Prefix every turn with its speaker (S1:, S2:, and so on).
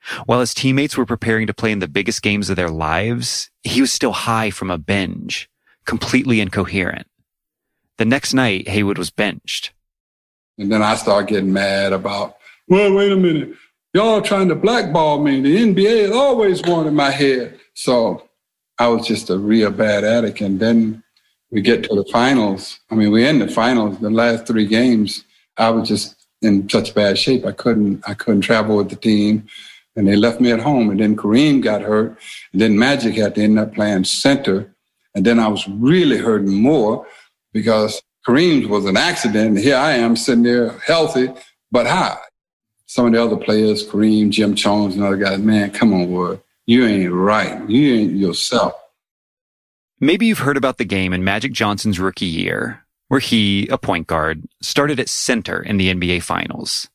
S1: While his teammates were preparing to play in the biggest games of their lives, he was still high from a binge, completely incoherent. The next night, Haywood was benched.
S2: And then I started getting mad about, well, wait a minute. Y'all trying to blackball me. The NBA has always wanted my head. So I was just a real bad addict. And then we get to the finals. I mean, we're in the finals. The last 3 games, I was just in such bad shape. I couldn't travel with the team. And they left me at home. And then Kareem got hurt. And then Magic had to end up playing center. And then I was really hurting more because Kareem was an accident. And here I am sitting there healthy, but high. Some of the other players, Kareem, Jim Jones, and other guys, man, come on, Wood. You ain't right. You ain't yourself.
S1: Maybe you've heard about the game in Magic Johnson's rookie year, where he, a point guard, started at center in the NBA Finals.